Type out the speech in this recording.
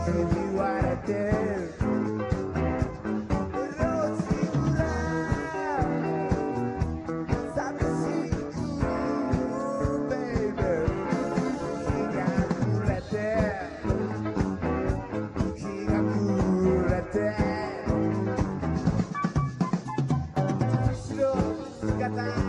言われて路地裏寂しく baby 日が暮れて日が暮れて後ろ姿